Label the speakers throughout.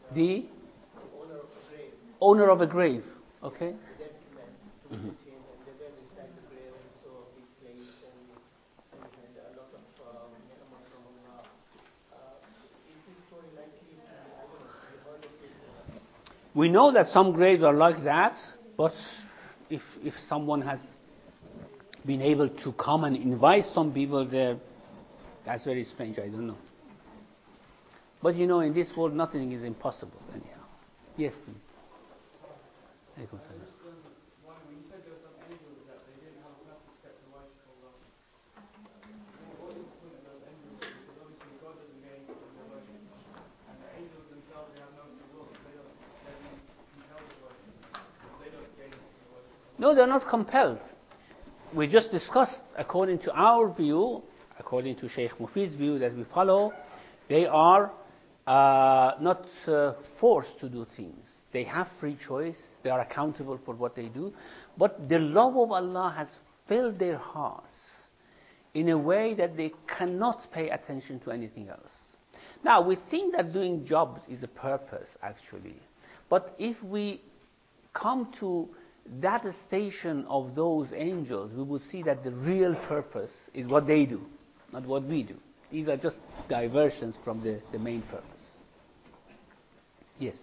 Speaker 1: The
Speaker 2: owner of a grave.
Speaker 1: owner of a grave. Okay.
Speaker 2: The dead man to visit him, and they were inside the grave and saw a big place, and he had a lot of ni'mah from Allah. Is this story likely to be, I don't know, have you heard of it?
Speaker 1: We know that some graves are like that, but if someone has been able to come and invite some people there, that's very strange. I don't know. But in this world, nothing is impossible anyhow. Yes, please. Alaikum salam.
Speaker 3: When you said there were some angels that they didn't have a perfect set to worship Allah, what is the point of those angels? Because obviously God doesn't get anything from their worship, and the angels themselves, they have no free will, so they're being compelled to worship, because they don't get anything from the worship of Allah.
Speaker 1: No, they're not compelled. We just discussed, according to our view, according to Sheikh Mufid's view that we follow, they are not forced to do things. They have free choice. They are accountable for what they do. But the love of Allah has filled their hearts in a way that they cannot pay attention to anything else. Now, we think that doing jobs is a purpose, actually. But if we come to that station of those angels, we will see that the real purpose is what they do, not what we do. These are just diversions from the main purpose. Yes?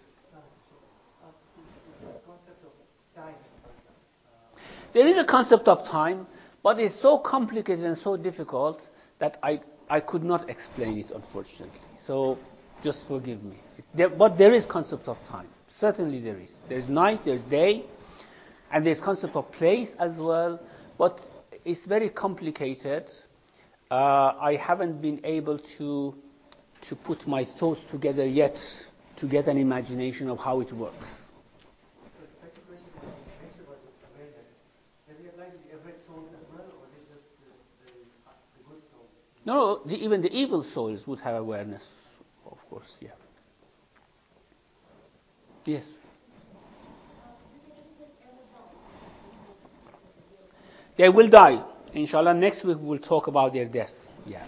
Speaker 2: The concept of time.
Speaker 1: There is a concept of time, but it's so complicated and so difficult that I could not explain it, unfortunately. So just forgive me. But there is concept of time. Certainly there is. There's night, there's day, and there's concept of place as well. But it's very complicated. I haven't been able to put my thoughts together yet to get an imagination of how it works.
Speaker 2: The second question is, you mentioned about this awareness. Does it apply to the average souls as well, or is it just the good souls?
Speaker 1: No, even the evil souls would have awareness, of course, yeah. Yes? They will die. Inshallah, next week we will talk about their death. Yeah.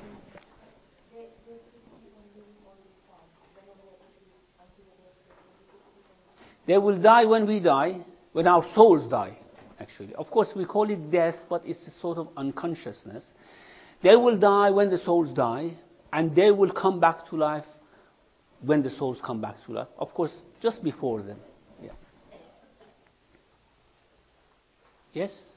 Speaker 1: They will die when we die, when our souls die, actually. Of course, we call it death, but it's a sort of unconsciousness. They will die when the souls die, and they will come back to life when the souls come back to life. Of course, just before them. Yeah. Yes?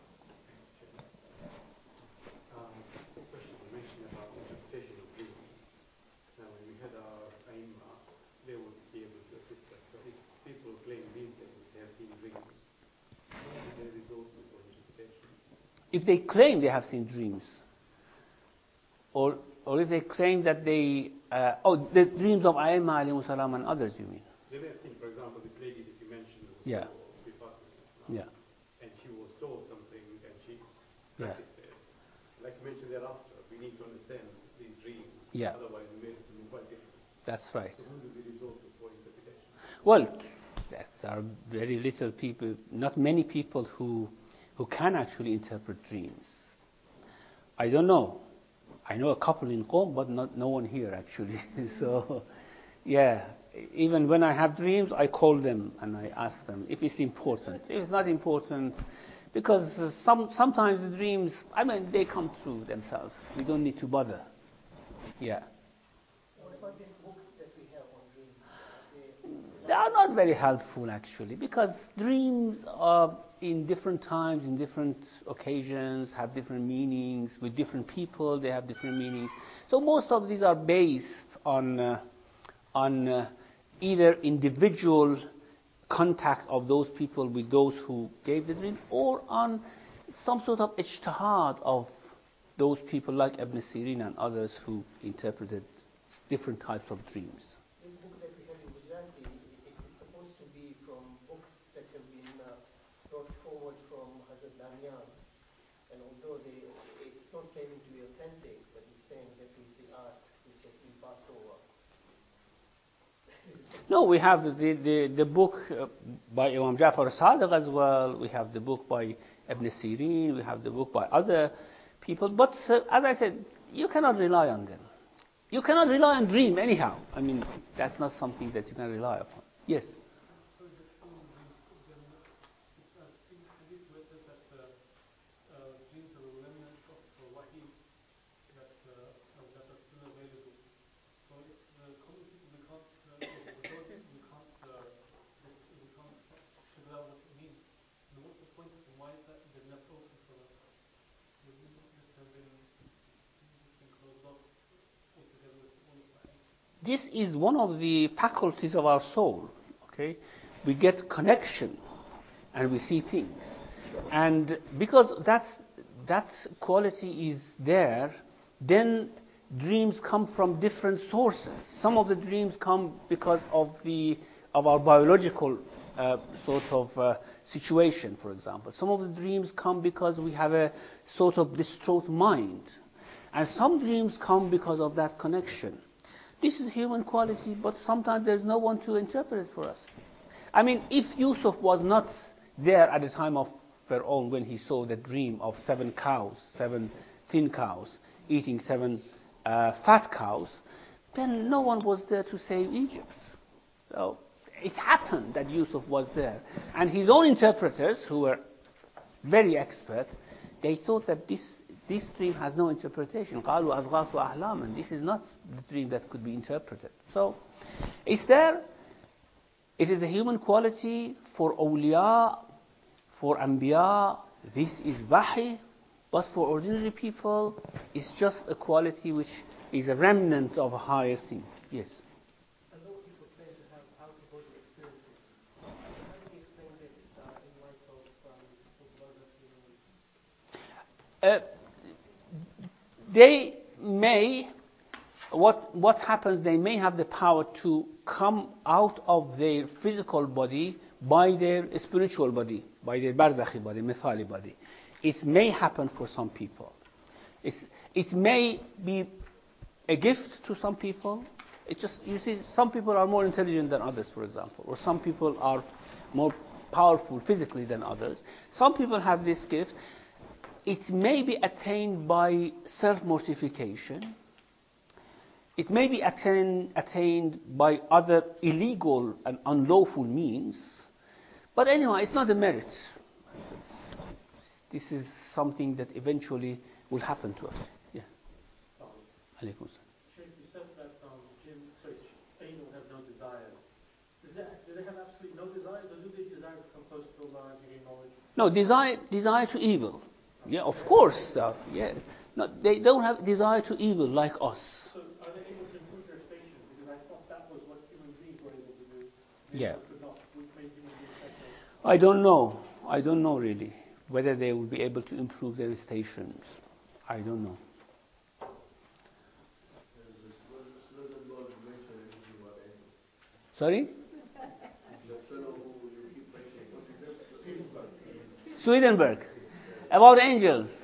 Speaker 4: Question you mentioned about interpretation of dreams. Now, when we had our Aimma, they would be able to assist us. But if people claim these days they have seen dreams, where do they resort to for interpretation?
Speaker 1: If they claim they have seen dreams, or if they claim that they... the dreams of Aimma alayhi salam and others, you mean?
Speaker 4: They may have seen, for example, this lady that you mentioned was
Speaker 1: Yeah.
Speaker 4: yeah. And she was told something and she practiced it. Like you mentioned thereafter, we need to understand these dreams.
Speaker 1: Yeah.
Speaker 4: Otherwise, we make something quite different.
Speaker 1: That's right.
Speaker 4: So who do we resort to for interpretation?
Speaker 1: Well, there are very little people, not many people who can actually interpret dreams. I don't know. I know a couple in Qom, but no one here actually. So, yeah, even when I have dreams, I call them and I ask them if it's important. If it's not important, because sometimes the dreams, they come true themselves. We don't need to bother. Yeah.
Speaker 2: What about these books that we have on dreams?
Speaker 1: They are not very helpful actually, because dreams are in different times, in different occasions, have different meanings. With different people, they have different meanings. So most of these are based on either individual contact of those people with those who gave the dream, or on some sort of ijtihad of those people like Ibn Sirin and others who interpreted different types of dreams.
Speaker 2: This book that we have in Gujarati, it is supposed to be from books that have been brought forward from Hazrat Danyan. And although it's not claiming to be authentic, but it's saying that is the art which has been passed over.
Speaker 1: No, we have the book by Imam Ja'far Sadiq as well. We have the book by Ibn Sirin. We have the book by other people. But as I said, you cannot rely on them. You cannot rely on dream anyhow. I mean, that's not something that you can rely upon. Yes?
Speaker 3: So is it true in dreams? Then I've seen hadith where it says that dreams are a remnant of wahi that are still available. So if the common people we can't figure out what it means, then what's the point of them? Why is that they're left open for us? Wouldn't it just have been closed off altogether with all of that?
Speaker 1: This is one of the faculties of our soul. Okay? We get connection and we see things. And because that quality is there, then dreams come from different sources. Some of the dreams come because of our biological sort of situation, for example. Some of the dreams come because we have a sort of distraught mind. And some dreams come because of that connection. This is human quality, but sometimes there's no one to interpret it for us. I mean, if Yusuf was not there at the time of Pharaoh when he saw the dream of 7 cows, 7 thin cows, eating 7 fat cows, then no one was there to save Egypt. So it happened that Yusuf was there. And his own interpreters, who were very expert, they thought that this dream has no interpretation. قَالُوا أَضْغَاثُ أَحْلَامًا. This is not the dream that could be interpreted. So it's there. It is a human quality for awliya, for anbiya. This is wahi. But for ordinary people, it's just a quality which is a remnant of a higher thing. Yes?
Speaker 2: A lot of people claim to have out-of-body experiences. How do you explain this in light of
Speaker 1: They may, what happens, they may have the power to come out of their physical body by their spiritual body, by their barzakhi body, mithali body. It may happen for some people. It may be a gift to some people. It's just, you see, some people are more intelligent than others, for example, or some people are more powerful physically than others. Some people have this gift. It may be attained by self-mortification. It may be attained by other illegal and unlawful means. But anyway, it's not a merit. This is something that eventually will happen to us. Yeah. Alaykum salam.
Speaker 5: Sheikh, you said that angels have no desires. Do they have absolutely no desires, or do they desire to come close to Allah and gain knowledge?
Speaker 1: No, desire to evil. Yeah, of course. Yeah. No, they don't have desire to evil like us.
Speaker 5: So are they able to improve their station? Because I thought that was what human beings were able to do.
Speaker 1: Yeah.
Speaker 5: Could not. Which made human beings better.
Speaker 1: I don't know really whether they will be able to improve their stations. I don't know. Sorry? Swedenborg. About angels.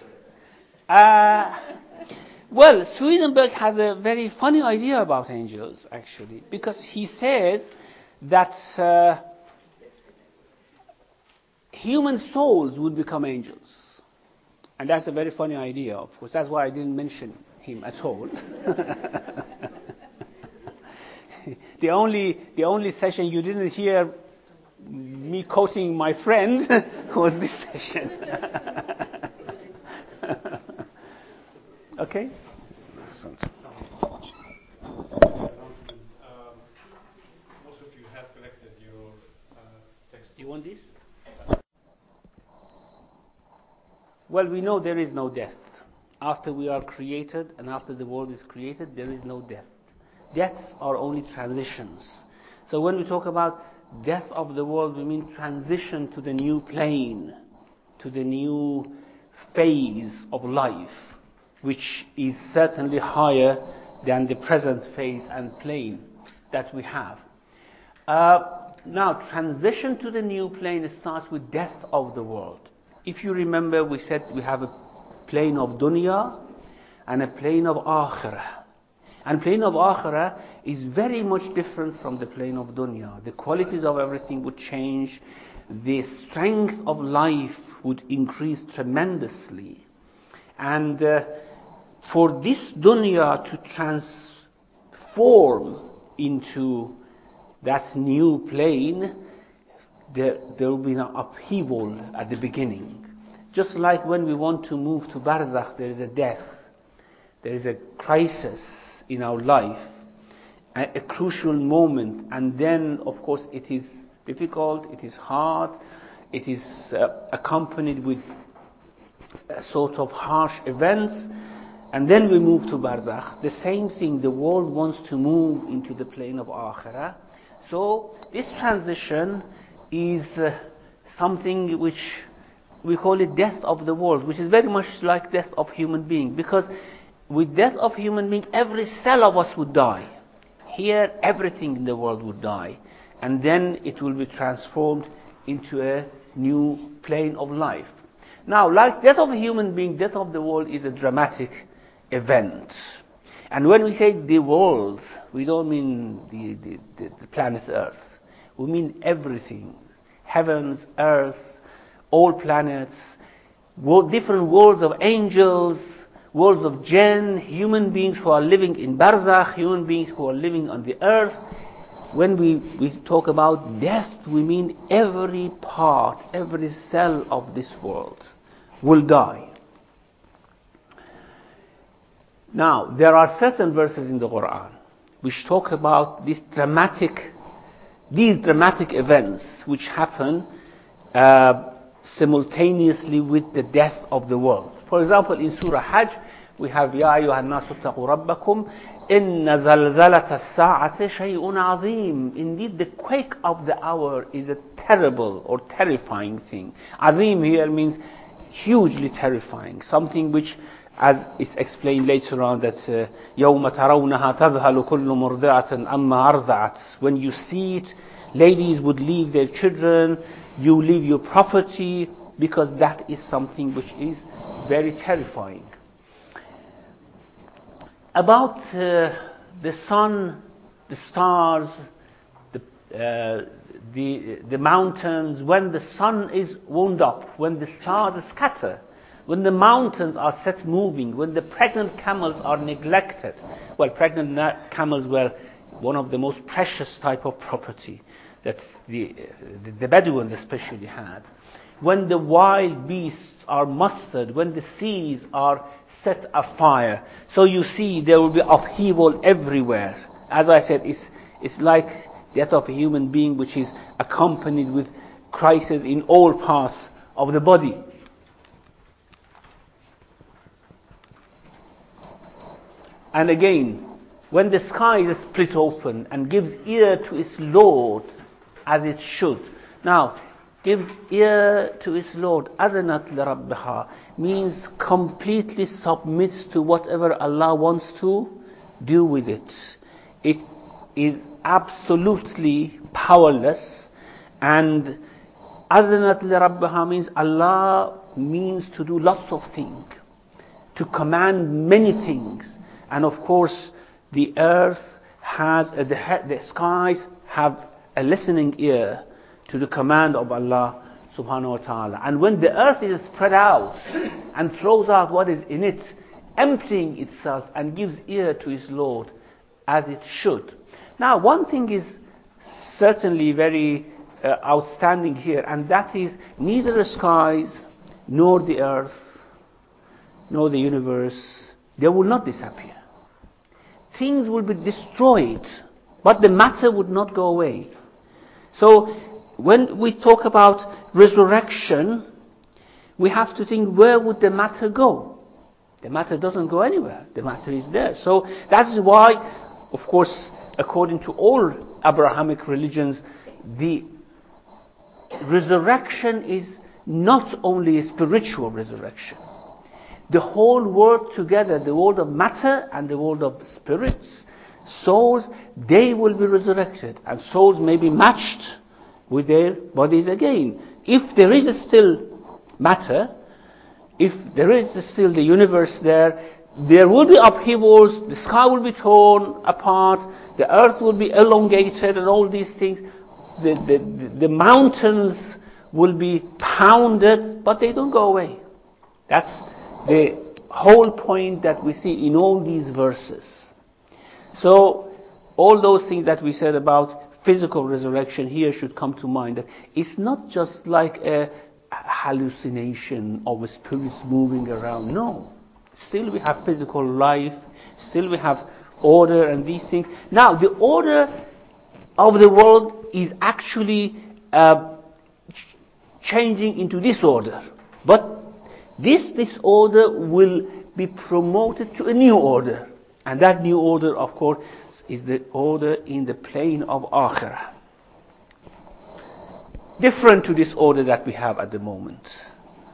Speaker 1: Well, Swedenborg has a very funny idea about angels, actually, because he says that human souls would become angels. And that's a very funny idea, of course. That's why I didn't mention him at all. The only session you didn't hear me quoting my friend was this session. Okay? Excellent.
Speaker 6: Most of you have collected your text.
Speaker 1: You want this? Well, we know there is no death. After we are created and after the world is created, there is no death. Deaths are only transitions. So when we talk about death of the world, we mean transition to the new plane, to the new phase of life, which is certainly higher than the present phase and plane that we have. Now, transition to the new plane starts with death of the world. If you remember, we said we have a plane of dunya and a plane of akhirah. And plane of akhirah is very much different from the plane of dunya. The qualities of everything would change. The strength of life would increase tremendously. And for this dunya to form into that new plane, there will be an upheaval at the beginning. Just like when we want to move to Barzakh, there is a death, there is a crisis in our life, a crucial moment, and then of course it is difficult, it is hard, it is accompanied with a sort of harsh events, and then we move to Barzakh. The same thing, the world wants to move into the plane of Akhirah. So this transition is something which we call it death of the world, which is very much like death of human being, because with death of human being, every cell of us would die. Here, everything in the world would die, and then it will be transformed into a new plane of life. Now, like death of a human being, death of the world is a dramatic event. And when we say the world, we don't mean the planet Earth. We mean everything. Heavens, earth, all planets, different worlds of angels, worlds of jinn, human beings who are living in Barzakh, human beings who are living on the earth. When we talk about death, we mean every part, every cell of this world will die. Now, there are certain verses in the Quran which talk about these dramatic events which happen simultaneously with the death of the world. For example, in Surah Hajj, we have Ya ayyuhan nasu ttaqu rabbakum inna zalzalata as-sa'ati shay'un 'azim. Indeed, the quake of the hour is a terrible or terrifying thing. Azim here means hugely terrifying, something which, as is explained later on, that يَوْمَ تَرَوْنَهَا تَذْهَلُ كُلُّ مُرْضِعَةٍ أَمَّا أَرْضَعَتْ. When you see it, ladies would leave their children, you leave your property, because that is something which is very terrifying. About the sun, the stars, the mountains, when the sun is wound up, when the stars scatter, when the mountains are set moving, when the pregnant camels are neglected. Well, pregnant camels were one of the most precious type of property that the Bedouins especially had. When the wild beasts are mustered, when the seas are set afire. So you see there will be upheaval everywhere. As I said, it's like death of a human being which is accompanied with crisis in all parts of the body. And again, when the sky is split open and gives ear to its Lord as it should. Now, gives ear to its Lord, أَذَنَتْ لِرَبِّهَا, means completely submits to whatever Allah wants to do with it. It is absolutely powerless, and أَذَنَتْ لِرَبِّهَا means Allah means to do lots of things, to command many things. And of course, the earth has, the skies have a listening ear to the command of Allah subhanahu wa ta'ala. And when the earth is spread out and throws out what is in it, emptying itself and gives ear to its Lord as it should. Now, one thing is certainly very outstanding here, and that is neither the skies, nor the earth, nor the universe, they will not disappear. Things will be destroyed, but the matter would not go away. So, when we talk about resurrection, we have to think, where would the matter go? The matter doesn't go anywhere. The matter is there. So, that's why, of course, according to all Abrahamic religions, the resurrection is not only a spiritual resurrection. The whole world together, the world of matter and the world of spirits, souls, they will be resurrected. And souls may be matched with their bodies again. If there is still matter, if there is still the universe there will be upheavals, the sky will be torn apart, the earth will be elongated and all these things. The mountains will be pounded, but they don't go away. That's the whole point that we see in all these verses. So, all those things that we said about physical resurrection here should come to mind. That it's not just like a hallucination of spirits moving around. No. Still we have physical life. Still we have order and these things. Now, the order of the world is actually changing into disorder. But this disorder will be promoted to a new order. And that new order, of course, is the order in the plane of Akhirah. Different to this order that we have at the moment.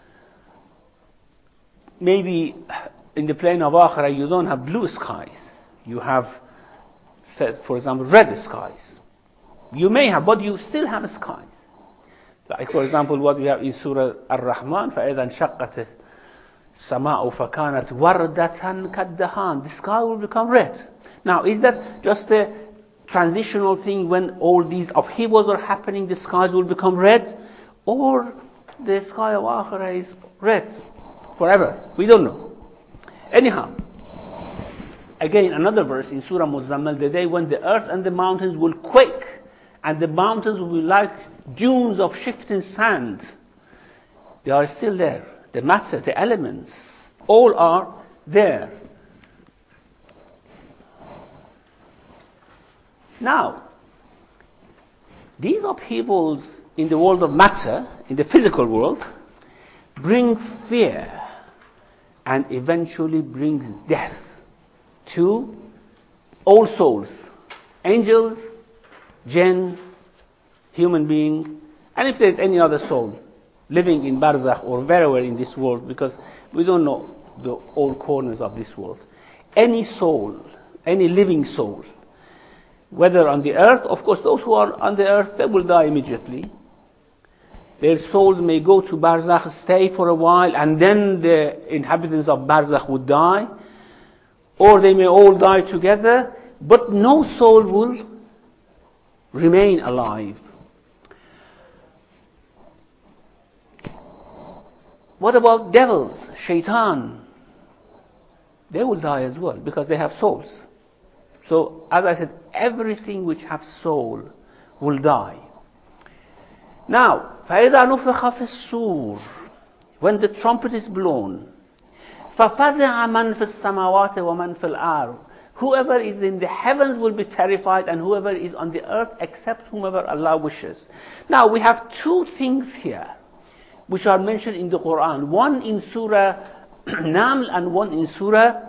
Speaker 1: Maybe in the plane of Akhirah you don't have blue skies. You have, for example, red skies. You may have, but you still have skies. Like, for example, what we have in Surah Ar-Rahman, فَإِذَا انشَقَّتِ السَّمَاءُ فَكَانَتْ وَرْدَةً كَالدَّهَانِ. The sky will become red. Now, is that just a transitional thing when all these upheavals are happening, the skies will become red? Or the sky of Akhirah is red forever? We don't know. Anyhow, again, another verse in Surah Muzzammil, the day when the earth and the mountains will quake, and the mountains will be like dunes of shifting sand. They are still there. The matter, the elements, all are there. Now, these upheavals in the world of matter, in the physical world, bring fear and eventually brings death to all souls, angels, jinn, human being, and if there's any other soul living in Barzakh or wherever in this world, because we don't know all corners of this world. Any soul, any living soul, whether on the earth, of course those who are on the earth, they will die immediately. Their souls may go to Barzakh, stay for a while, and then the inhabitants of Barzakh would die. Or they may all die together, but no soul will remain alive. What about devils, shaitan? They will die as well, because they have souls. So, as I said, everything which has soul will die. Now, فَإِذَا نُفِخَ فِي الصُّورِ, when the trumpet is blown, فَفَزِعَ مَنْ فِي السَّمَاوَاتِ وَمَنْ فِي الْأَرْضِ, whoever is in the heavens will be terrified, and whoever is on the earth, except whomever Allah wishes. Now, we have two things here, which are mentioned in the Quran. One in Surah Naml and one in Surah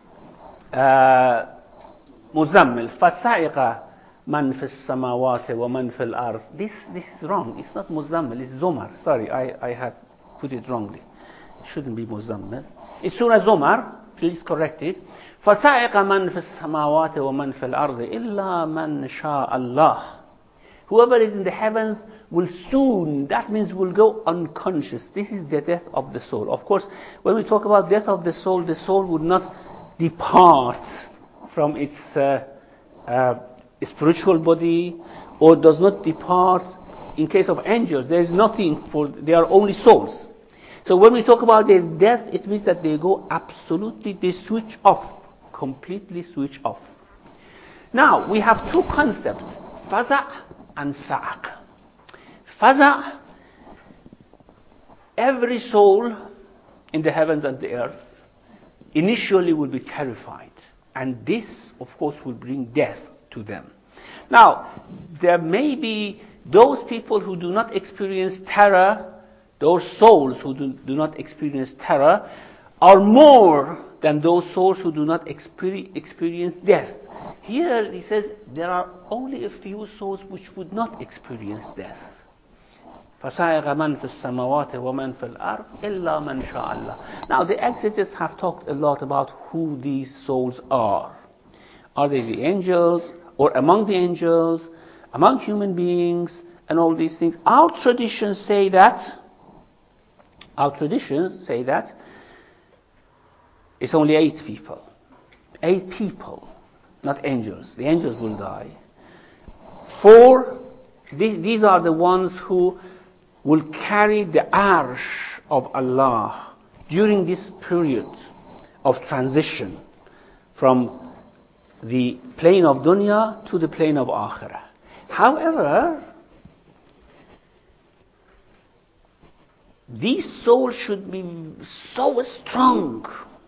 Speaker 1: Muzammil. فَسَعِقَ مَنْ فِي السَّمَاوَاتِ وَمَنْ فِي الْأَرْضِ. This is wrong. It's not Muzammil, it's Zumar. Sorry, I have put it wrongly. It shouldn't be Muzammil. It's Surah Zumar. Please correct it. فَسَعِقَ مَنْ فِي السَّمَاوَاتِ وَمَنْ فِي الْأَرْضِ إِلَّا مَنْ شَاءَ اللَّهِ. Whoever is in the heavens will soon, that means will go unconscious. This is the death of the soul. Of course, when we talk about death of the soul would not depart from its spiritual body, or does not depart. In case of angels, there is nothing they are only souls. So when we talk about their death, it means that they go absolutely, they switch off, completely switch off. Now, we have two concepts, faza' and sa'aq. Faza', every soul in the heavens and the earth initially will be terrified. And this, of course, will bring death to them. Now, there may be those people who do not experience terror, those souls who do not experience terror, are more than those souls who do not experience death. Here, he says, there are only a few souls which would not experience death. فَسَائِغَ مَنْ فِي السَّمَوَاتِ وَمَنْ فِي الْأَرْضِ إِلَّا مَنْ شَاءَ اللَّهِ. Now, the exegetes have talked a lot about who these souls are. Are they the angels, or among the angels, among human beings, and all these things? Our traditions say that it's only 8 people. 8 people, not angels. The angels will die. 4, these are the ones who will carry the arsh of Allah during this period of transition from the plane of dunya to the plane of akhirah. However, these souls should be so strong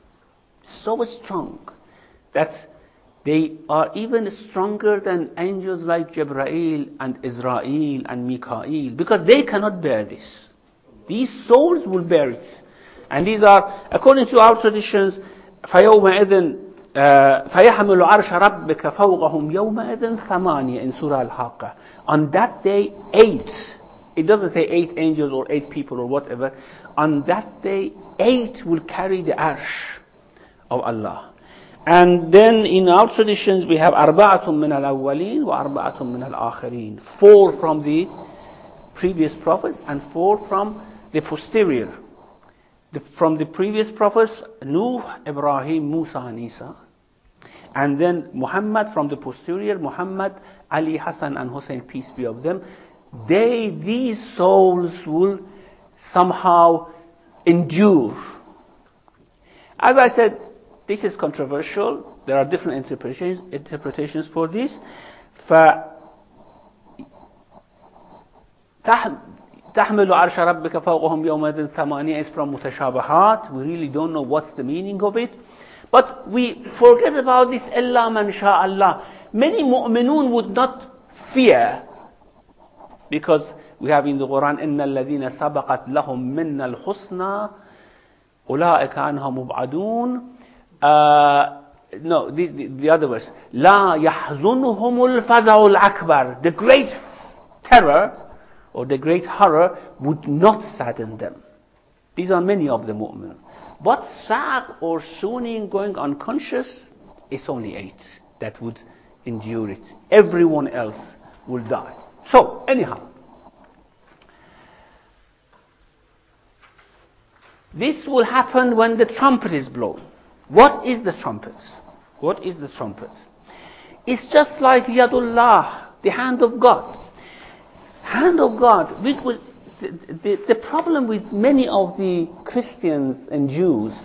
Speaker 1: that they are even stronger than angels like Jibreel and Israel and Mikael, because they cannot bear this. These souls will bear it. And these are, according to our traditions, فَيَوْمَئِذٍ فَيَحْمِلُ عَرْشَ رَبِّكَ فَوْقَهُمْ يَوْمَئِذٍ ثَمَانِيَ in Surah Al-Haqqah. On that day, 8. It doesn't say 8 angels or 8 people or whatever. On that day, 8 will carry the arsh of Allah. And then in our traditions we have أربعة من الأولين وأربعة من الآخرين. 4 from the previous prophets and 4 from the posterior. From the previous prophets, Nuh, Ibrahim, Musa and Isa. And then Muhammad from the posterior, Muhammad, Ali, Hassan and Hussein, peace be of them. These souls will somehow endure. As I said, this is controversial. There are different interpretations for this. تحمل عرش ربك فوقهم يومئذ ثمانية is from متشابهات. We really don't know what's the meaning of it. But we forget about this إلا من شاء الله. Many mu'minun would not fear, because we have in the Quran إن الذين سبقت لهم منا الحسنى أولئك عنها مبعدون. No, the other verse. لا يحزنهم الفزع الأكبر. The great terror or the great horror would not sadden them. These are many of the mu'min. But sa'q or swooning, going unconscious, is only 8 that would endure it. Everyone else will die. So, anyhow, this will happen when the trumpet is blown. What is the trumpet? What is the trumpet? It's just like Yadullah, the hand of God. Hand of God. The problem with many of the Christians and Jews,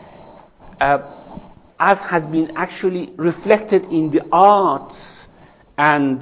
Speaker 1: as has been actually reflected in the arts and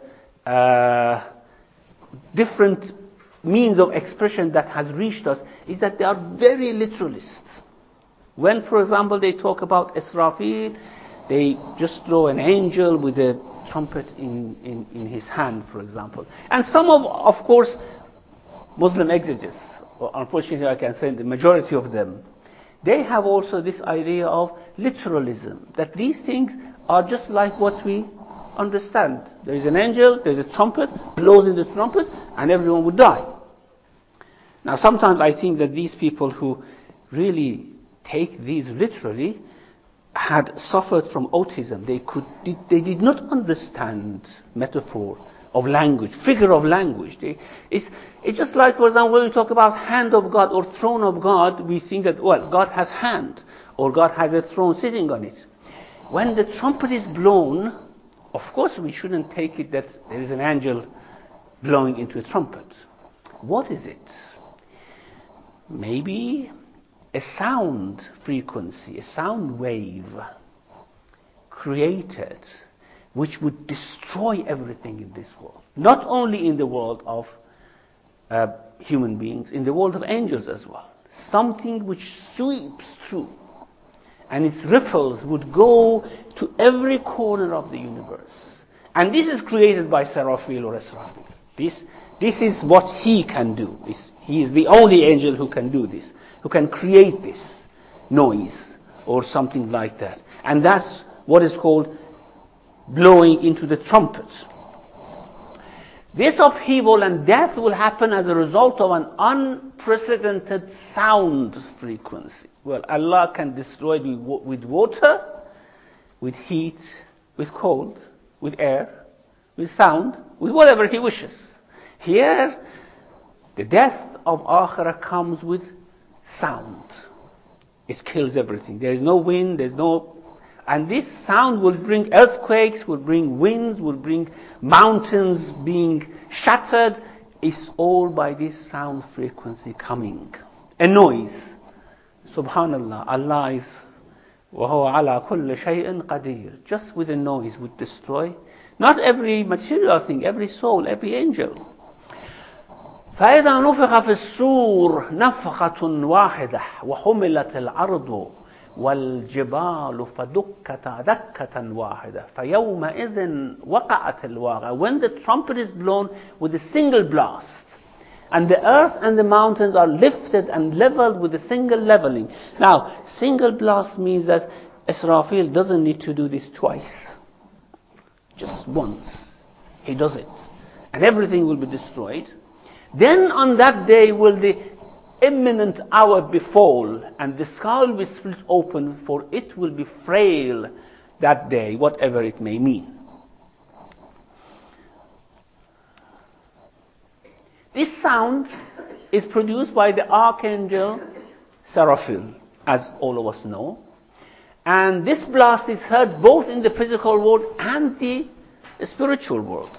Speaker 1: different means of expression that has reached us, is that they are very literalist. When, for example, they talk about Israfil, they just draw an angel with a trumpet in his hand, for example. And some of course, Muslim exegetes, or unfortunately I can say the majority of them, they have also this idea of literalism, that these things are just like what we understand. There is an angel, there is a trumpet, blows in the trumpet, and everyone would die. Now sometimes I think that these people who really take these literally had suffered from autism. They did not understand metaphor of language, figure of language. It's just like, for example, when we talk about hand of God or throne of God, we think that, well, God has hand, or God has a throne sitting on it. When the trumpet is blown, of course we shouldn't take it that there is an angel blowing into a trumpet. What is it? Maybe a sound frequency, a sound wave created which would destroy everything in this world. Not only in the world of human beings, in the world of angels as well. Something which sweeps through, and its ripples would go to every corner of the universe. And this is created by Seraphil or Israfil. This is what he can do. He is the only angel who can do this, who can create this noise or something like that. And that's what is called blowing into the trumpet. This upheaval and death will happen as a result of an unprecedented sound frequency. Well, Allah can destroy it with water, with heat, with cold, with air, with sound, with whatever He wishes. Here, the death of Akhirah comes with sound. It kills everything. There is no wind, and this sound will bring earthquakes, will bring winds, will bring mountains being shattered. It's all by this sound frequency coming. A noise. Subhanallah, Allah is وَهُوَ عَلَى كُلِّ شَيْءٍ قَدِيرٌ. Just with a noise would destroy not every material thing, every soul, every angel. فإذا نفخ في الصور نفخة واحدة وحملت الأرض والجبال فدكتا دكة واحدة فيومئذ وقعت الواقعة. When the trumpet is blown with a single blast, and the earth and the mountains are lifted and leveled with a single leveling. Now, single blast means that Israfil doesn't need to do this twice. Just once. He does it. And everything will be destroyed. Then on that day will the imminent hour befall, and the sky will be split open, for it will be frail that day, whatever it may mean. This sound is produced by the archangel Seraphil, as all of us know. And this blast is heard both in the physical world and the spiritual world.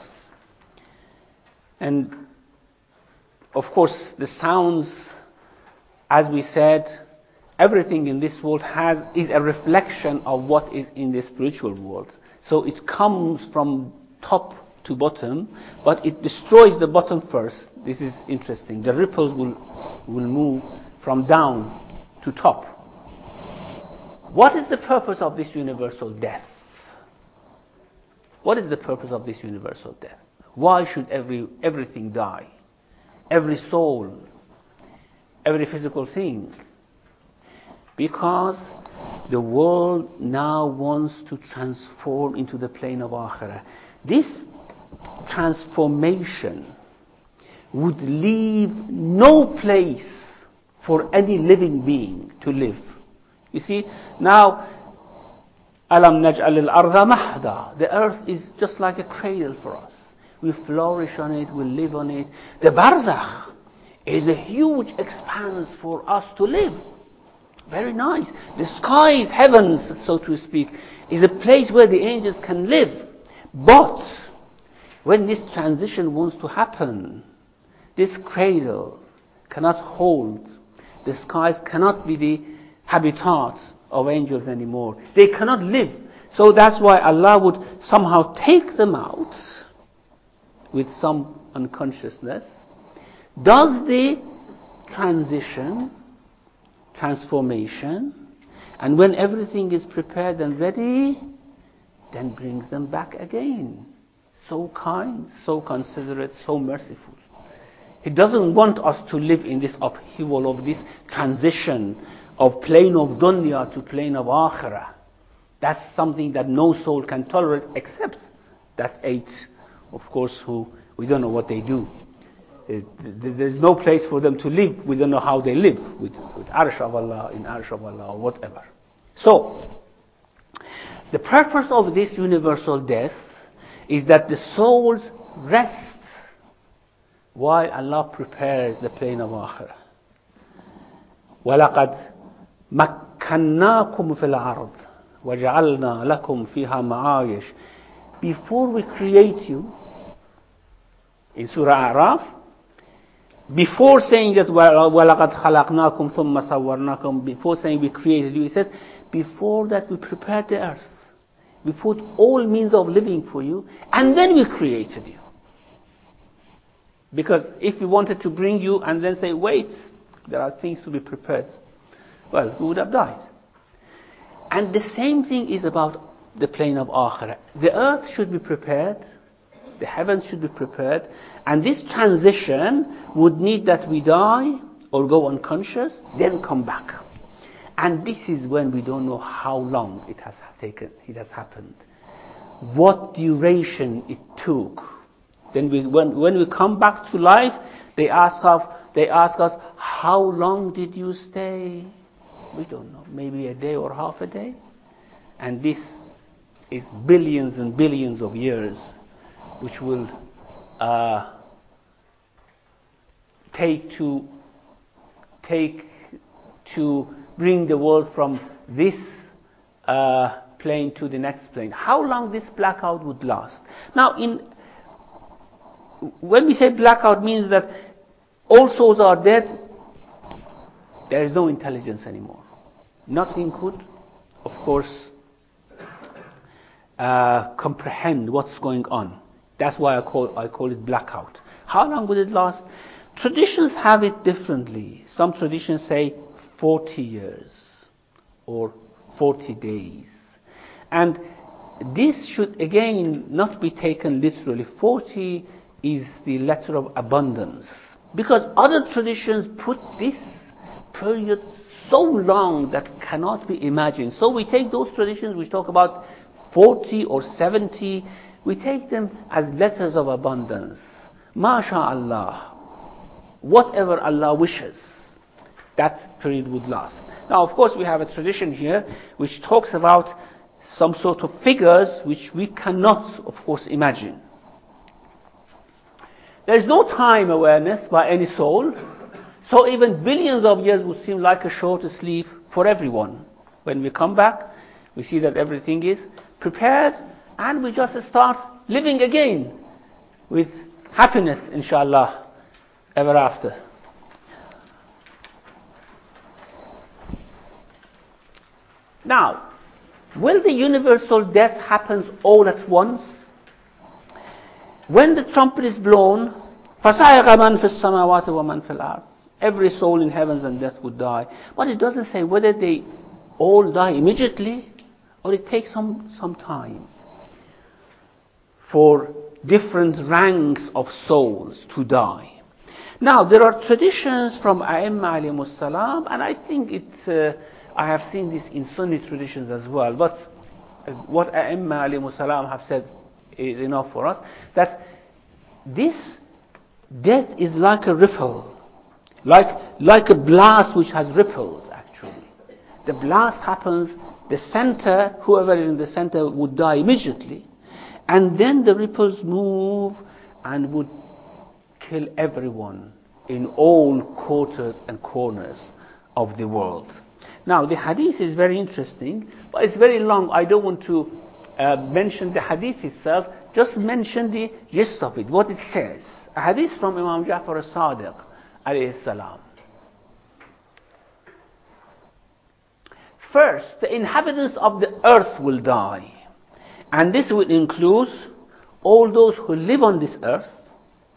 Speaker 1: And of course, the sounds, as we said, everything in this world is a reflection of what is in the spiritual world. So it comes from top to bottom, but it destroys the bottom first. This is interesting. The ripples will move from down to top. What is the purpose of this universal death? What is the purpose of this universal death? Why should everything die? Every soul, every physical thing. Because the world now wants to transform into the plane of Akhirah. This transformation would leave no place for any living being to live. You see, now, أَلَمْ نَجْعَلِ الْأَرْضَ مَهْدًا. The earth is just like a cradle for us. We flourish on it, we live on it. The barzakh is a huge expanse for us to live. Very nice. The skies, heavens, so to speak, is a place where the angels can live. But when this transition wants to happen, this cradle cannot hold. The skies cannot be the habitats of angels anymore. They cannot live. So that's why Allah would somehow take them out with some unconsciousness, does the transformation, and when everything is prepared and ready, then brings them back again. So kind, so considerate, so merciful. He doesn't want us to live in this upheaval of this transition of plane of dunya to plane of akhirah. That's something that no soul can tolerate except that 8, of course, who we don't know what they do. There's no place for them to live. We don't know how they live with Arsh of Allah, in Arsh of Allah, or whatever. So, the purpose of this universal death is that the souls rest while Allah prepares the plane of Akhirah. وَلَقَدْ مَكَّنَّاكُمْ فِي الْأَرْضِ وَجَعَلْنَا لَكُمْ فِيهَا مَعَايِشَ. Before we create you, in Surah A'raf, before saying that وَلَقَدْ خَلَقْنَاكُمْ ثُمَّ صَوَّرْنَاكُمْ, before saying we created you, it says, before that we prepared the earth. We put all means of living for you, and then we created you. Because if we wanted to bring you and then say, wait, there are things to be prepared, well, we would have died. And the same thing is about the plane of Akhirah. The earth should be prepared, the heavens should be prepared, and this transition would need that we die or go unconscious, then come back. And this is when we don't know how long it has happened, what duration it took. Then when we come back to life, they ask us, how long did you stay? We don't know, maybe a day or half a day. And this is billions and billions of years, which will take to bring the world from this plane to the next plane. How long this blackout would last? Now, when we say blackout, means that all souls are dead. There is no intelligence anymore. Nothing could of course, comprehend what's going on. That's why I call it blackout. How long will it last? Traditions have it differently. Some traditions say 40 years or 40 days. And this should again not be taken literally. 40 is the letter of abundance. Because other traditions put this period so long that cannot be imagined. So we take those traditions which talk about 40 or 70, we take them as letters of abundance. MashaAllah. Whatever Allah wishes, that period would last. Now, of course, we have a tradition here which talks about some sort of figures which we cannot, of course, imagine. There is no time awareness by any soul, so even billions of years would seem like a short sleep for everyone. When we come back, we see that everything is prepared, and we just start living again with happiness, inshallah, ever after. Now, will the universal death happen all at once? When the trumpet is blown, فَصَعِقَ مَنْ فِي السَّمَاوَاتِ وَمَنْ فِي الْأَرْضِ, every soul in heavens and death would die. But it doesn't say whether they all die immediately or it takes some time for different ranks of souls to die. Now, there are traditions from A'imma alayhimus salam, and I think I have seen this in Sunni traditions as well, but what A'imma alayhimus salam have said is enough for us, that this death is like a ripple, like a blast which has ripples, actually. The blast happens, the center, whoever is in the center would die immediately, and then the ripples move and would kill everyone in all quarters and corners of the world. Now, the hadith is very interesting, but it's very long. I don't want to mention the hadith itself, just mention the gist of it, what it says. A hadith from Imam Ja'far as-Sadiq, alayhi salam. First, the inhabitants of the earth will die. And this will include all those who live on this earth,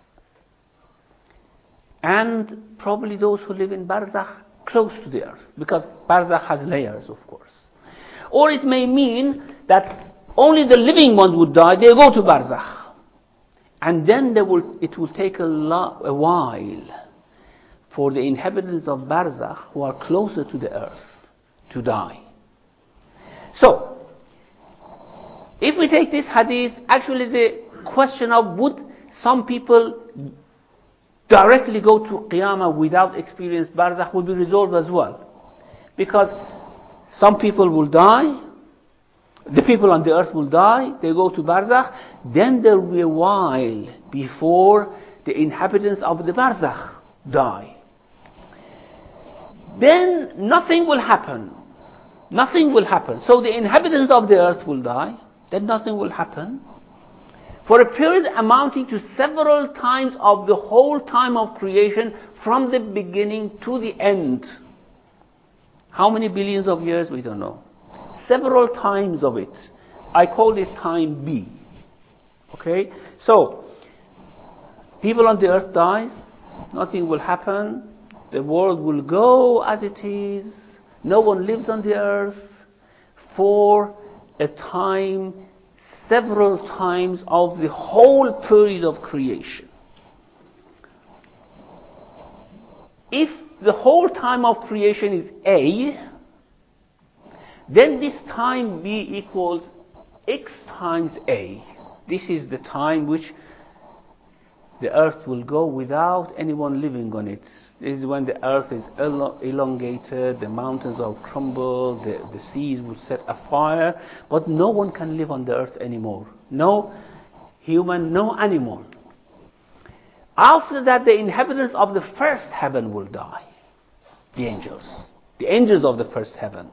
Speaker 1: and probably those who live in Barzakh close to the earth, because Barzakh has layers, of course. Or it may mean that only the living ones would die, they go to Barzakh. And then it will take a while for the inhabitants of Barzakh who are closer to the earth to die. So, if we take this hadith, actually the question of would some people directly go to Qiyamah without experience Barzakh will be resolved as well. Because some people will die, the people on the earth will die, they go to Barzakh, then there will be a while before the inhabitants of the Barzakh die. Then nothing will happen. Nothing will happen. So the inhabitants of the earth will die, then nothing will happen. For a period amounting to several times of the whole time of creation from the beginning to the end. How many billions of years? We don't know. Several times of it. I call this time B. Okay? So, people on the earth dies, nothing will happen, the world will go as it is, no one lives on the earth for a time, several times of the whole period of creation. If the whole time of creation is A, then this time B equals X times A. This is the time which the earth will go without anyone living on it. This is when the earth is elongated, the mountains will crumble, the seas will set afire, but no one can live on the earth anymore. No human, no animal. After that, the inhabitants of the first heaven will die. The angels of the first heaven.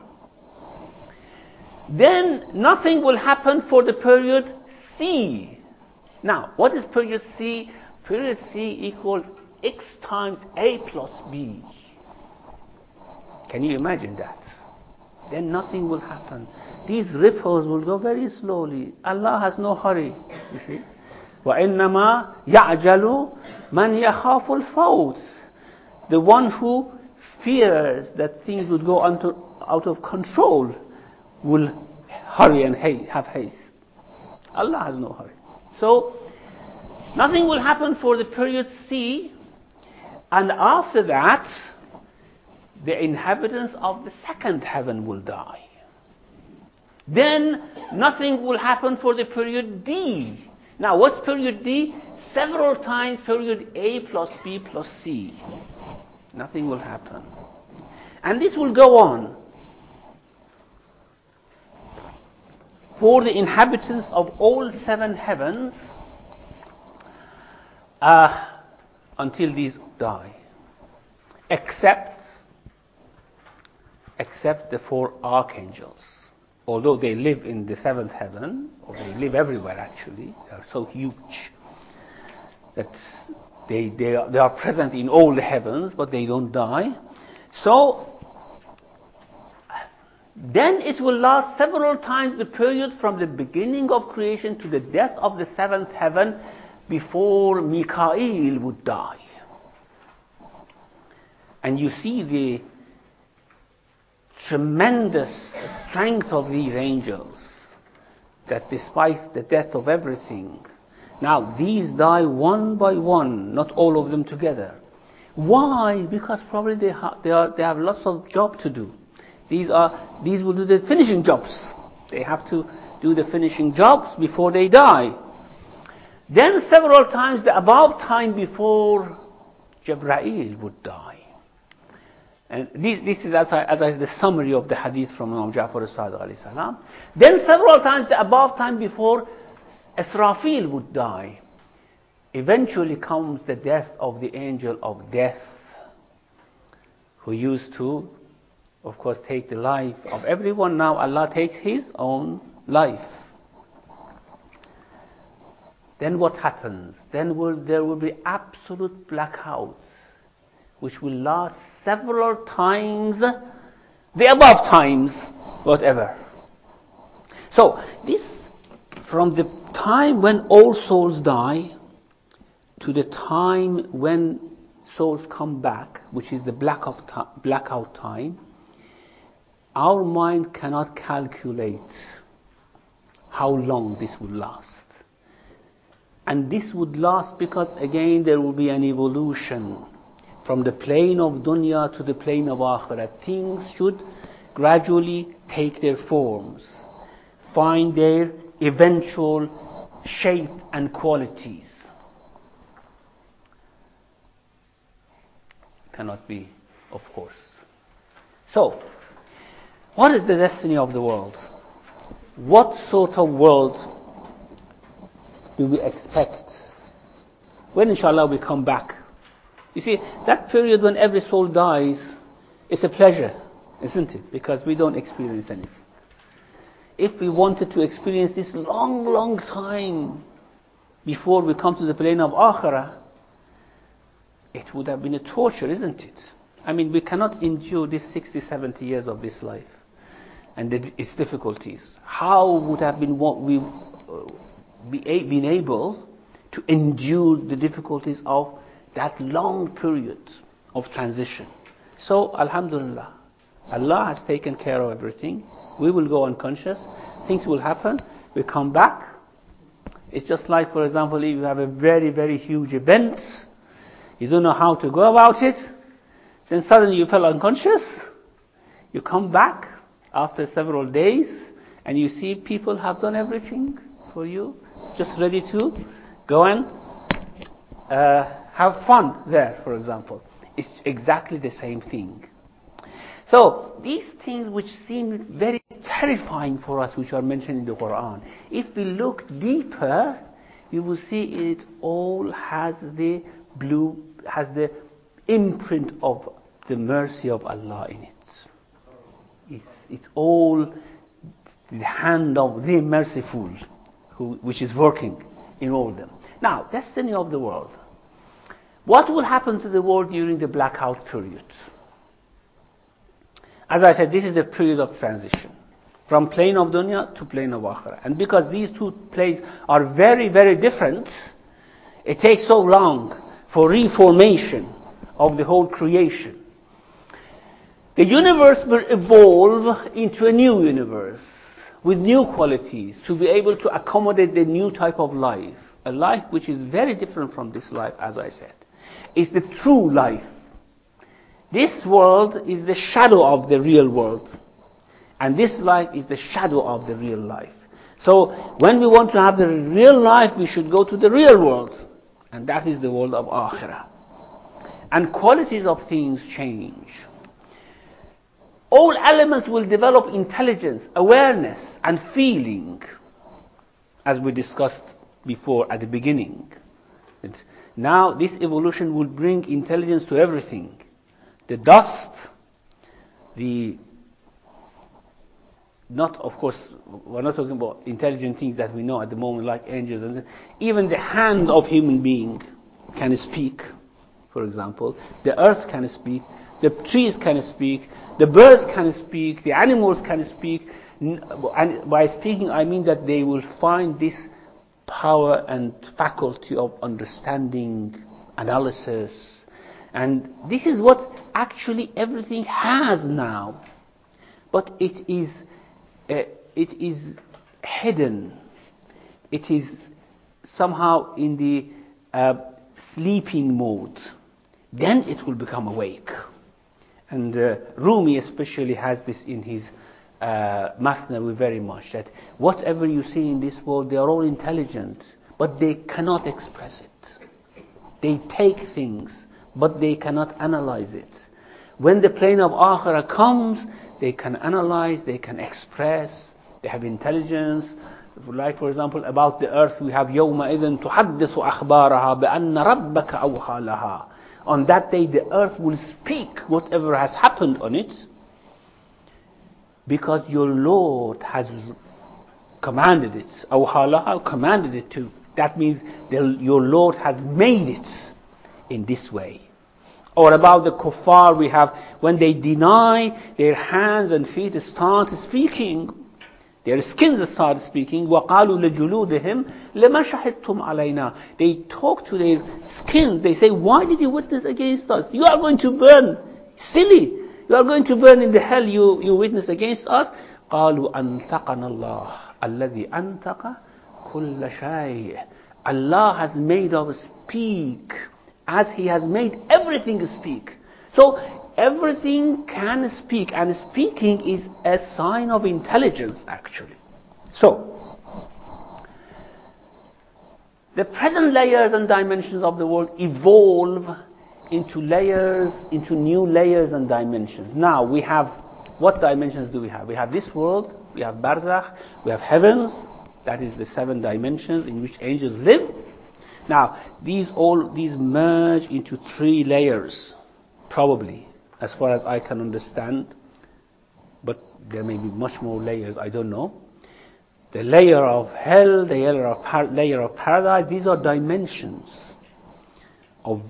Speaker 1: Then nothing will happen for the period C. Now, what is period C? Period C equals X times A plus B. Can you imagine that? then nothing will happen. These ripples will go very slowly. Allah has no hurry, you see. وَإِنَّمَا يَعْجَلُ مَنْ يَخَافُ الْفَوْتِ. The one who fears that things would go out of control will hurry and have haste. Allah has no hurry. So, nothing will happen for the period C, and after that, the inhabitants of the second heaven will die. Then, nothing will happen for the period D. Now, what's period D? Several times period A plus B plus C. Nothing will happen. And this will go on for the inhabitants of all 7 heavens until these die. Except the 4 archangels. Although they live in the 7th heaven, or they live everywhere actually, they are so huge that they are present in all the heavens, but they don't die. So, then it will last several times the period from the beginning of creation to the death of the 7th heaven before Mikael would die. And you see the tremendous strength of these angels, that despite the death of everything, now these die one by one, not all of them together. Why? Because probably they have lots of job to do. These will do the finishing jobs. They have to do the finishing jobs before they die. Then several times the above time before Jibreel would die. And this is as the summary of the hadith from Imam Ja'far as-Sadiq alayhi salam. Then several times the above time before Israfil would die. Eventually comes the death of the angel of death, who used to, of course, take the life of everyone. Now Allah takes His own life. Then what happens? Then there will be absolute blackout, which will last several times, the above times, whatever. So, this, from the time when all souls die, to the time when souls come back, which is the blackout time, our mind cannot calculate how long this will last. And this would last because, again, there will be an evolution from the plane of dunya to the plane of akhirah. Things should gradually take their forms, find their eventual shape and qualities. Cannot be, of course. So, what is the destiny of the world? What sort of world do we expect when inshallah we come back? You see, that period when every soul dies is a pleasure, isn't it? Because we don't experience anything. If we wanted to experience this long, long time before we come to the plane of akhirah, it would have been a torture, isn't it? I mean, we cannot endure this 60, 70 years of this life and its difficulties. How would have been been able to endure the difficulties of that long period of transition? So, alhamdulillah, Allah has taken care of everything. We will go unconscious. Things will happen. We come back. It's just like, for example, if you have a very, very huge event, you don't know how to go about it, then suddenly you fell unconscious. You come back after several days, and you see people have done everything for you, just ready to go and have fun there, for example. It's exactly the same thing. So, these things which seem very terrifying for us, which are mentioned in the Quran, if we look deeper, you will see it all has the imprint of the mercy of Allah in it. It's all the hand of the merciful, which is working in all of them. Now, destiny of the world. What will happen to the world during the blackout period? As I said, this is the period of transition from plane of dunya to plane of akhirah. And because these two planes are very, very different, it takes so long for reformation of the whole creation. The universe will evolve into a new universe with new qualities to be able to accommodate the new type of life. A life which is very different from this life, as I said. It's the true life. This world is the shadow of the real world. And this life is the shadow of the real life. So when we want to have the real life, we should go to the real world. And that is the world of akhirah. And qualities of things change. All elements will develop intelligence, awareness, and feeling, as we discussed before at the beginning. Now this evolution will bring intelligence to everything. The dust, of course, we're not talking about intelligent things that we know at the moment, like angels, and even the hand of human being can speak, for example. The earth can speak, the trees can speak, the birds can speak, the animals can speak. And by speaking, I mean that they will find this power and faculty of understanding, analysis. And this is what actually everything has now. But it is hidden. It is somehow in the sleeping mode. Then it will become awake. And Rumi especially has this in his Mathnawi very much, that whatever you see in this world, they are all intelligent, but they cannot express it. They take things, but they cannot analyze it. When the plane of akhirah comes, they can analyze, they can express, they have intelligence. Like, for example, about the earth, we have يَوْمَئِذٍ تُحَدِّثُ أَخْبَارَهَا بِأَنَّ رَبَّكَ أَوْحَى لَهَا. On that day, the earth will speak whatever has happened on it, because your Lord has commanded it. أَوْحَى لَهَا, commanded it to. That means your Lord has made it in this way. Or about the kuffar, we have, when they deny, their hands and feet start speaking. Their skins start speaking. وَقَالُوا لَجُلُودِهِمْ لَمَا شَهِدْتُمْ عَلَيْنَا. They talk to their skins. They say, why did you witness against us? You are going to burn. Silly. You are going to burn in the hell you witness against us. قَالُوا أَنْتَقَنَا اللَّهُ الَّذِي أَنْتَقَ كُلَّ شَيْءٍ. Allah has made us speak as He has made everything speak. So everything can speak, and speaking is a sign of intelligence, actually. So, the present layers and dimensions of the world evolve into layers, into new layers and dimensions. Now, we have, what dimensions do we have? We have this world, we have barzakh, we have heavens, that is the 7 dimensions in which angels live. Now, these merge into 3 layers, probably, as far as I can understand, but there may be much more layers, I don't know. The layer of hell, the layer of paradise, these are dimensions of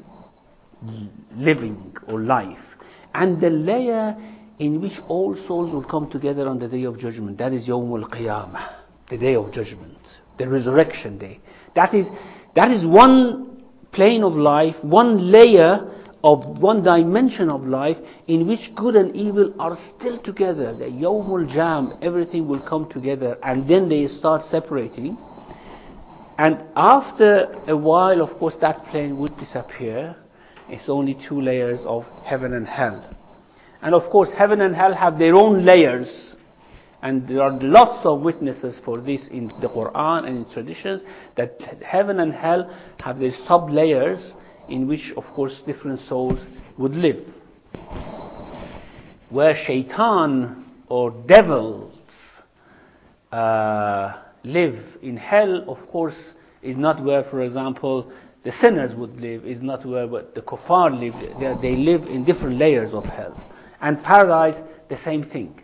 Speaker 1: living or life. And the layer in which all souls will come together on the day of judgment, that is Yawm al-Qiyamah, the day of judgment, the resurrection day. That is one plane of life, one layer of one dimension of life in which good and evil are still together. The Yawmul Jam, everything will come together, and then they start separating. And after a while, of course, that plane would disappear. It's only 2 layers of heaven and hell. And of course, heaven and hell have their own layers. And there are lots of witnesses for this in the Quran and in traditions, that heaven and hell have their sub-layers in which, of course, different souls would live. Where shaitan or devils live in hell, of course, is not where, for example, the sinners would live, is not where the kuffar live. They live in different layers of hell. And paradise, the same thing.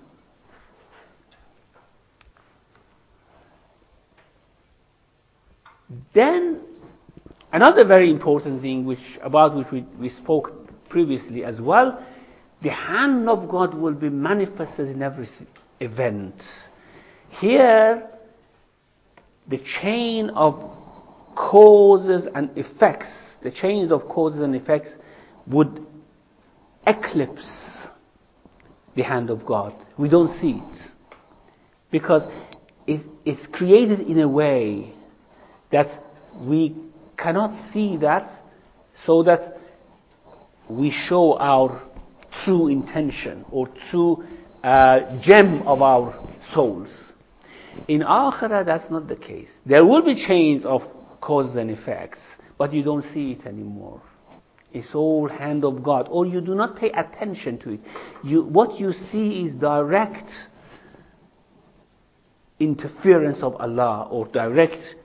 Speaker 1: Then, another very important thing about which we spoke previously as well, the hand of God will be manifested in every event. Here, the chain of causes and effects, the chains of causes and effects would eclipse the hand of God. We don't see it. Because it's created in a way that we cannot see that, so that we show our true intention or true gem of our souls. In Akhirah, that's not the case. There will be chains of causes and effects, but you don't see it anymore. It's all hand of God, or you do not pay attention to it. What you see is direct interference of Allah, or direct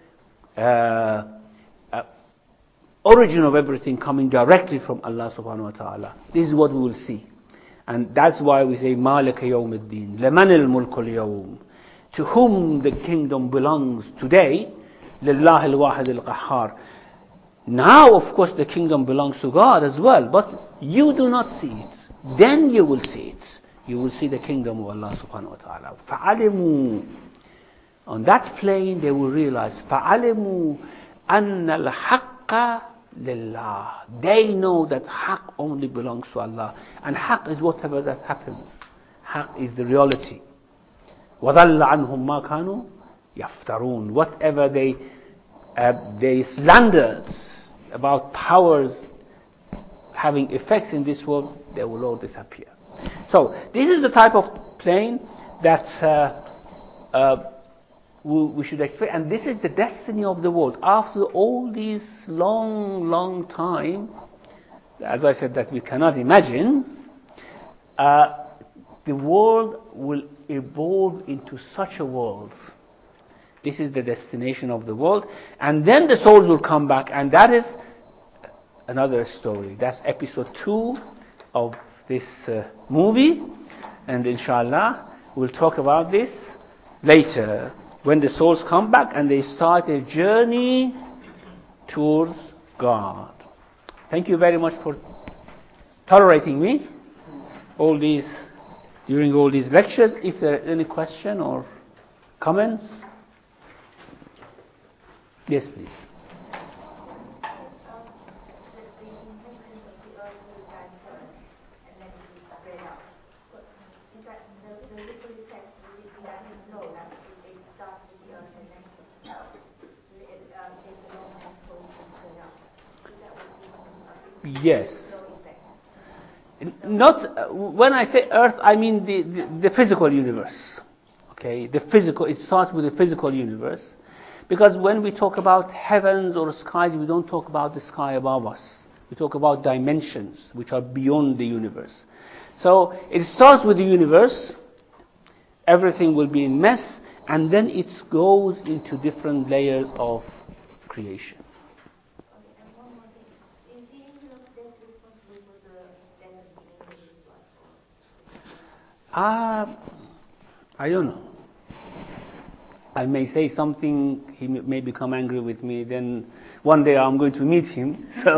Speaker 1: origin of everything coming directly from Allah subhanahu wa ta'ala. This is what we will see. And that's why we say, Malika yawmiddin, Laman al-mulku al-yawm. To whom the kingdom belongs today, Lillah al-wahid al-qahhar. Now, of course, the kingdom belongs to God as well, but you do not see it. Then you will see it. You will see the kingdom of Allah subhanahu wa ta'ala. فَعَلِمُوا. On that plane, they will realize, فَعَلِمُوا أَنَّ الْحَقَّ لِلَّهِ. They know that haqq only belongs to Allah. And haqq is whatever that happens. Haqq is the reality. وَضَلَّ عَنْهُمْ مَا كَانُوا يَفْتَرُونَ. Whatever they slandered about powers having effects in this world, they will all disappear. So, this is the type of plane that we should expect, and this is the destiny of the world. After all this long time, as I said, that we cannot imagine, the world will evolve into such a world. This is the destination of the world, and then the souls will come back, and that is another story. That's episode 2 of this movie, and inshallah we'll talk about this later, when the souls come back and they start a journey towards God. Thank you very much for tolerating me during all these lectures. If there are any question or comments, yes, please. Yes. Not when I say earth, I mean the physical universe. Okay, the physical. It starts with the physical universe, because when we talk about heavens or skies, we don't talk about the sky above us. We talk about dimensions which are beyond the universe. So it starts with the universe. Everything will be in mess, and then it goes into different layers of creation. I don't know. I may say something, he may become angry with me, then one day I'm going to meet him, so...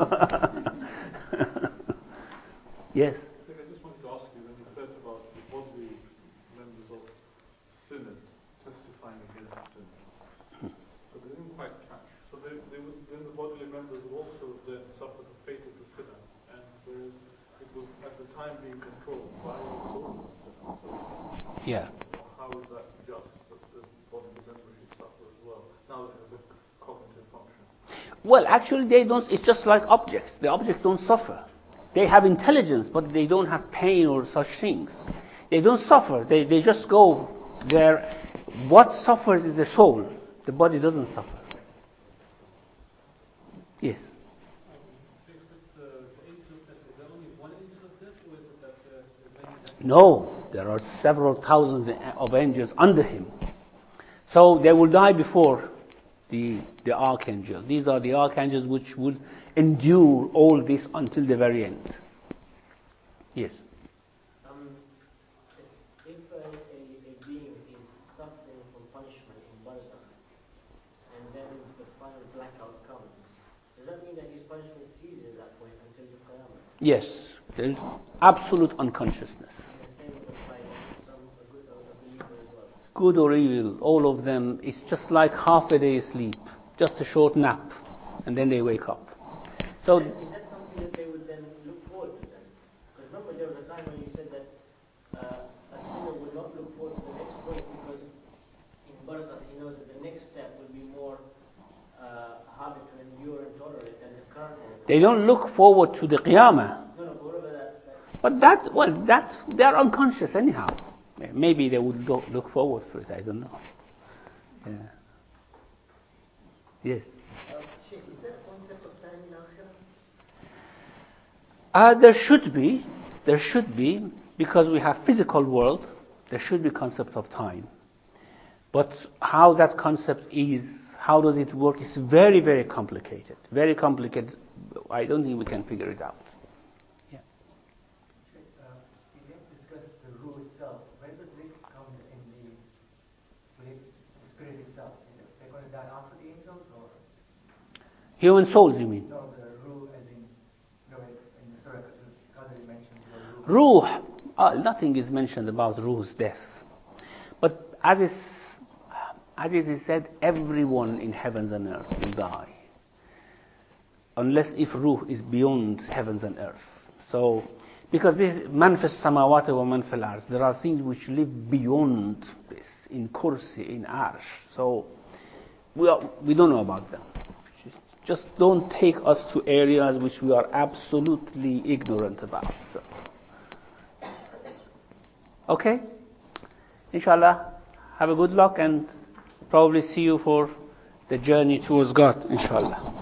Speaker 1: Yes?
Speaker 6: I just wanted to ask you, when you said about the bodily members of sinners testifying against sin, but they didn't quite catch. So then the bodily members would also then suffer the fate of the sinner, and whereas it was at the time being controlled by the soul of the sinner. So
Speaker 1: Yeah.
Speaker 6: how is that just that the bodily members should suffer as well, now that it has a cognitive function?
Speaker 1: Well, actually they don't, it's just like objects. The objects don't suffer. They have intelligence, but they don't have pain or such things. They don't suffer. They just go there. What suffers is the soul. The body doesn't suffer. Yes. No, there are several thousands of angels under him. So they will die before the archangel. These are the archangels which will endure all this until the very end. Yes.
Speaker 2: If a being is suffering from punishment in Barzakh, and then the final blackout comes, does that mean that his punishment ceases at that point until the Qiyamah?
Speaker 1: Yes. There is absolute unconsciousness.
Speaker 2: And the same would apply to some a believer as well.
Speaker 1: Good or evil, all of them, it's just like half a day sleep, just a short nap, and then they wake up. So,
Speaker 2: Is that something that they would then look forward to then? Because remember there was a time when you said that a sinner would not look forward to the next point because in Barzakh he knows that the next step will be more harder to endure and tolerate than the current one.
Speaker 1: they don't look forward to the Qiyamah.
Speaker 2: No, but whatever that
Speaker 1: But they're unconscious anyhow. Maybe they would look forward for it, I don't know. Yeah. Yes.
Speaker 2: Sheikh, is there a concept of time in Akhirah?
Speaker 1: There should be, because we have physical world, there should be concept of time. But how that concept is, how does it work, is very, very complicated. Very complicated. I don't think we can figure it out.
Speaker 7: We have discussed the ruh itself. When does it come in the spirit itself? Is it they're going to die after the angels or?
Speaker 1: Human souls, you mean?
Speaker 7: No, the ruh as in the surah, Qadr mentioned the ruh.
Speaker 1: Ruh, nothing is mentioned about ruh's death. But as it is said, everyone in heavens and earth will die. Unless if ruh is beyond heavens and earth. So, because this is man fis samawati wa man fil arsh, there are things which live beyond this, in kursi, in arsh. So, we don't know about them. Just don't take us to areas which we are absolutely ignorant about. So. Okay? Inshallah, have a good luck and probably see you for the journey towards God, inshallah.